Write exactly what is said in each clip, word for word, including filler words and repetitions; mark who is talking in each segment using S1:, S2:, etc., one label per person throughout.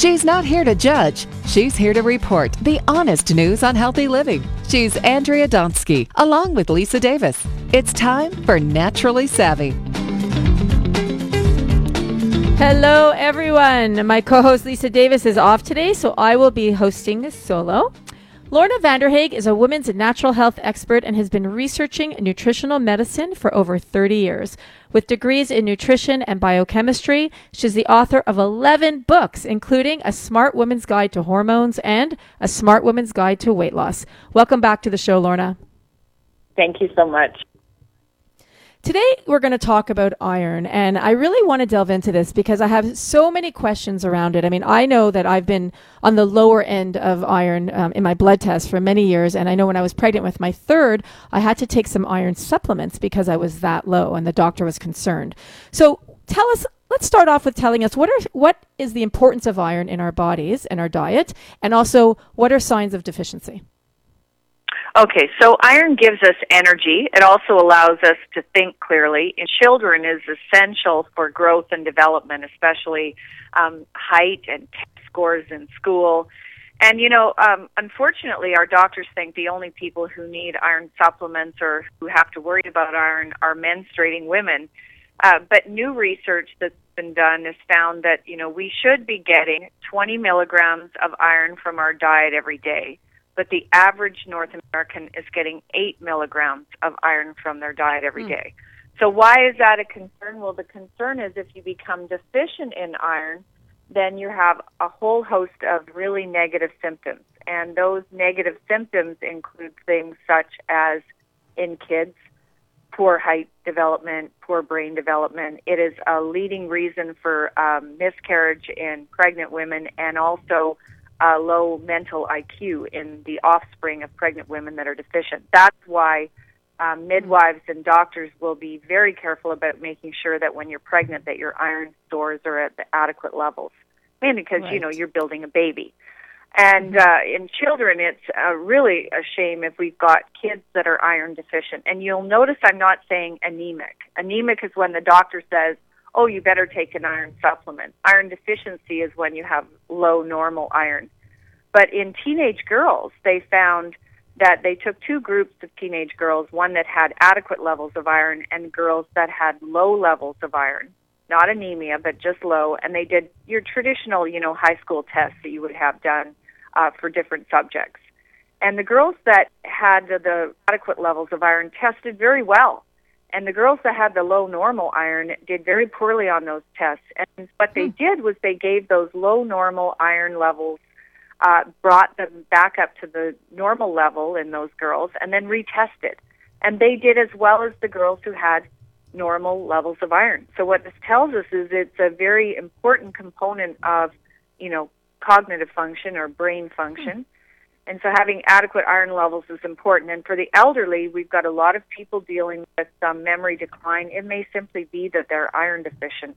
S1: She's not here to judge. She's here to report the honest news on healthy living. She's Andrea Donsky, along with Lisa Davis. It's time for Naturally Savvy.
S2: Hello, everyone. My co-host Lisa Davis is off today, so I will be hosting this solo. Lorna Vanderhaeg is a women's natural health expert and has been researching nutritional medicine for over thirty years. With degrees in nutrition and biochemistry, she's the author of eleven books, including A Smart Woman's Guide to Hormones and A Smart Woman's Guide to Weight Loss. Welcome back to the show, Lorna.
S3: Thank you so much.
S2: Today, we're going to talk about iron, and I really want to delve into this because I have so many questions around it. I mean, I know that I've been on the lower end of iron um, in my blood test for many years, and I know when I was pregnant with my third, I had to take some iron supplements because I was that low, and the doctor was concerned. So tell us, let's start off with telling us what are what is the importance of iron in our bodies and our diet, and also what are signs of deficiency?
S3: Okay, so iron gives us energy. It also allows us to think clearly. In children is essential for growth and development, especially um, height and test scores in school. And, you know, um, unfortunately, our doctors think the only people who need iron supplements or who have to worry about iron are menstruating women. Uh, but new research that's been done has found that, you know, we should be getting twenty milligrams of iron from our diet every day. But the average North American is getting eight milligrams of iron from their diet every mm. day. So why is that a concern? Well, the concern is if you become deficient in iron, then you have a whole host of really negative symptoms. And those negative symptoms include things such as, in kids, poor height development, poor brain development. It is a leading reason for um, miscarriage in pregnant women and also Uh, low mental I Q in the offspring of pregnant women that are deficient. That's why um, midwives and doctors will be very careful about making sure that when you're pregnant that your iron stores are at the adequate levels, mainly because, right. you know, you're building a baby. And uh, in children, it's uh, really a shame if we've got kids that are iron deficient. And you'll notice I'm not saying anemic. Anemic is when the doctor says, oh, you better take an iron supplement. Iron deficiency is when you have low normal iron. But in teenage girls, they found that they took two groups of teenage girls, one that had adequate levels of iron and girls that had low levels of iron, not anemia, but just low. And they did your traditional, you know, high school tests that you would have done uh, for different subjects. And the girls that had the, the adequate levels of iron tested very well. And the girls that had the low normal iron did very poorly on those tests. And what they did was they gave those low normal iron levels, uh, brought them back up to the normal level in those girls, and then retested. And they did as well as the girls who had normal levels of iron. So what this tells us is it's a very important component of, you know, cognitive function or brain function. And so having adequate iron levels is important. And for the elderly, we've got a lot of people dealing with um, memory decline. It may simply be that they're iron deficient.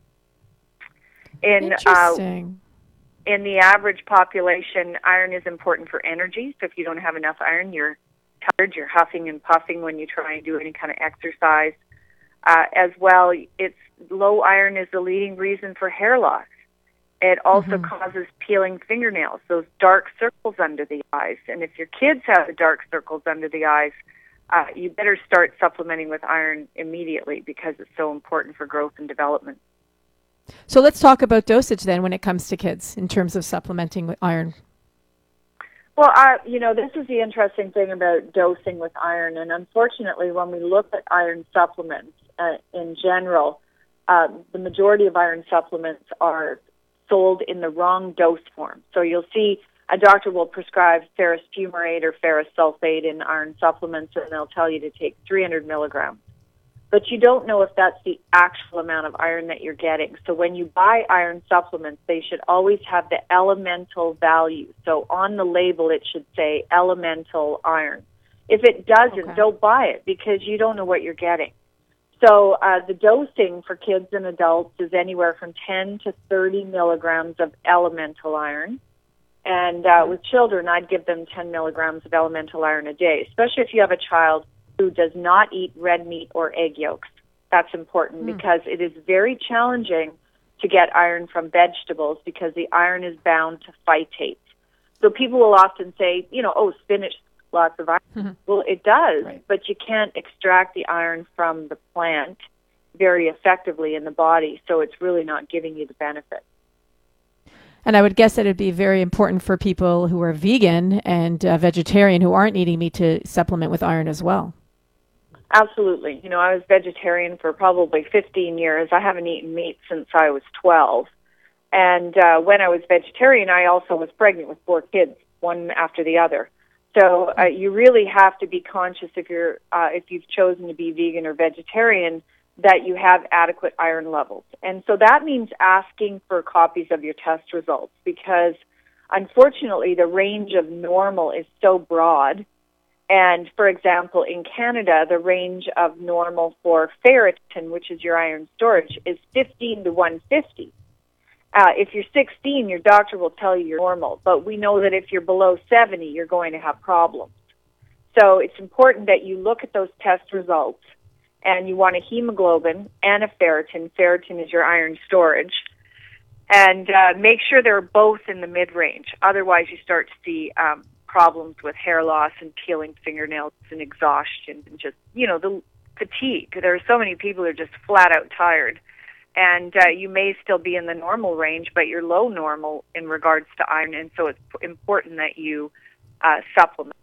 S3: In,
S2: Interesting.
S3: Uh, in the average population, iron is important for energy. So if you don't have enough iron, you're tired, you're huffing and puffing when you try and do any kind of exercise. Uh, as well, it's low iron is the leading reason for hair loss. It also mm-hmm. causes peeling fingernails, those dark circles under the eyes. And if your kids have the dark circles under the eyes, uh, you better start supplementing with iron immediately because it's so important for growth and development.
S2: So let's talk about dosage then when it comes to kids in terms of supplementing with iron.
S3: Well, uh, you know, this is the interesting thing about dosing with iron. And unfortunately, when we look at iron supplements uh, in general, uh, the majority of iron supplements are sold in the wrong dose form. So you'll see a doctor will prescribe ferrous fumarate or ferrous sulfate in iron supplements, and they'll tell you to take three hundred milligrams. But you don't know if that's the actual amount of iron that you're getting. So when you buy iron supplements, they should always have the elemental value. So on the label, it should say elemental iron. If it doesn't, okay. don't buy it because you don't know what you're getting. So uh, the dosing for kids and adults is anywhere from ten to thirty milligrams of elemental iron. And uh, with children, I'd give them ten milligrams of elemental iron a day, especially if you have a child who does not eat red meat or egg yolks. That's important mm. because it is very challenging to get iron from vegetables because the iron is bound to phytates. So people will often say, you know, oh, spinach, lots of iron. Mm-hmm. Well, it does, right. But you can't extract the iron from the plant very effectively in the body, so it's really not giving you the benefit.
S2: And I would guess that it'd be very important for people who are vegan and uh, vegetarian who aren't eating meat to supplement with iron as well.
S3: Absolutely. You know, I was vegetarian for probably fifteen years. I haven't eaten meat since I was twelve. And uh, when I was vegetarian, I also was pregnant with four kids, one after the other. So uh, you really have to be conscious if you're uh, if you've chosen to be vegan or vegetarian that you have adequate iron levels. And so that means asking for copies of your test results because, unfortunately, the range of normal is so broad. And, for example, in Canada, the range of normal for ferritin, which is your iron storage, is fifteen to one fifty. Uh, if you're sixteen, your doctor will tell you you're normal. But we know that if you're below seventy, you're going to have problems. So it's important that you look at those test results, and you want a hemoglobin and a ferritin. Ferritin is your iron storage. And uh, make sure they're both in the mid-range. Otherwise, you start to see um, problems with hair loss and peeling fingernails and exhaustion and just, you know, the fatigue. There are so many people who are just flat out tired. And uh, you may still be in the normal range, but you're low normal in regards to iron. And so it's important that you uh, supplement.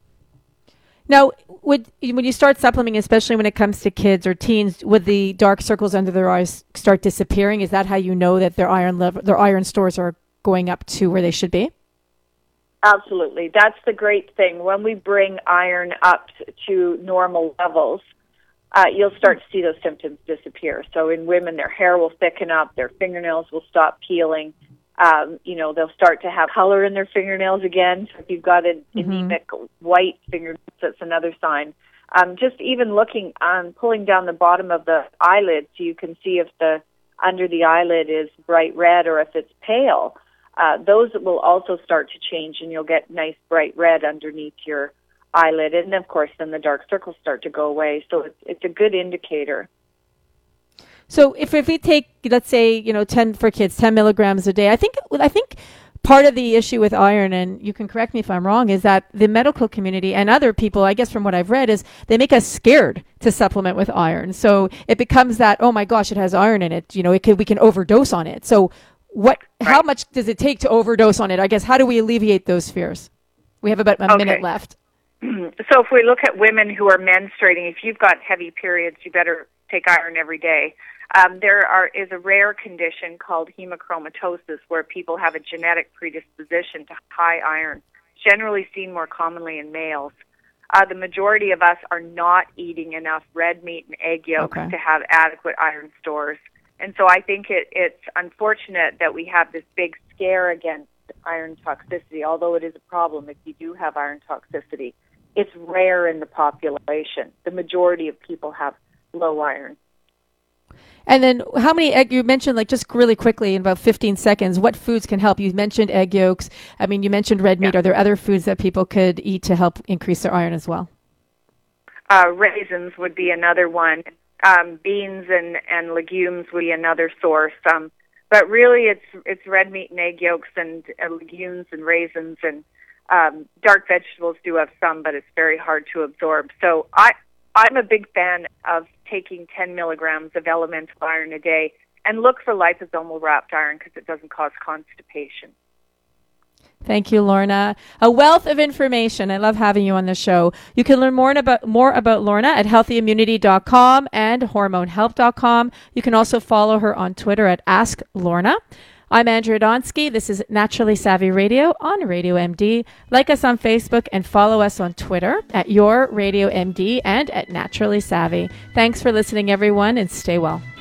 S2: Now, would, when you start supplementing, especially when it comes to kids or teens, would the dark circles under their eyes start disappearing? Is that how you know that their iron level, their iron stores are going up to where they should be?
S3: Absolutely. That's the great thing. When we bring iron up to normal levels, uh, you'll start to see those symptoms disappear. So in women, their hair will thicken up, their fingernails will stop peeling. Um, you know, they'll start to have color in their fingernails again. So if you've got an mm-hmm. anemic white fingernails, that's another sign. Um, just even looking, um, pulling down the bottom of the eyelid so you can see if the under the eyelid is bright red or if it's pale. Uh, those will also start to change, and you'll get nice bright red underneath your eyelid. And, of course, then the dark circles start to go away. So it's, it's a good indicator.
S2: So if, if we take, let's say, you know, ten for kids, ten milligrams a day, I think I think part of the issue with iron, and you can correct me if I'm wrong, is that the medical community and other people, I guess from what I've read, is they make us scared to supplement with iron. So it becomes that, oh my gosh, it has iron in it. You know, it could, we can overdose on it. So what? Right. How much does it take to overdose on it? I guess, how do we alleviate those fears? We have about a okay. minute left.
S3: So if we look at women who are menstruating, if you've got heavy periods, you better take iron every day. Um, there are, is a rare condition called hemochromatosis where people have a genetic predisposition to high iron, generally seen more commonly in males. Uh, the majority of us are not eating enough red meat and egg yolks okay. to have adequate iron stores. And so I think it, it's unfortunate that we have this big scare against iron toxicity, although it is a problem if you do have iron toxicity. It's rare in the population. The majority of people have low iron.
S2: And then how many egg, you mentioned, like just really quickly in about fifteen seconds, what foods can help? You mentioned egg yolks. I mean, you mentioned red meat. Yeah. Are there other foods that people could eat to help increase their iron as well?
S3: Uh, raisins would be another one. Um, beans and, and legumes would be another source. Um, but really it's it's red meat and egg yolks and uh, legumes and raisins, and um, dark vegetables do have some, but it's very hard to absorb. So I, I'm a big fan of taking ten milligrams of elemental iron a day, and look for liposomal wrapped iron because it doesn't cause constipation.
S2: Thank you, Lorna. A wealth of information. I love having you on the show. You can learn more about more about Lorna at healthy immunity dot com and hormone help dot com. You can also follow her on Twitter at Ask Lorna. I'm Andrea Donsky. This is Naturally Savvy Radio on Radio M D. Like us on Facebook and follow us on Twitter at Your Radio M D and at Naturally Savvy. Thanks for listening, everyone, and stay well.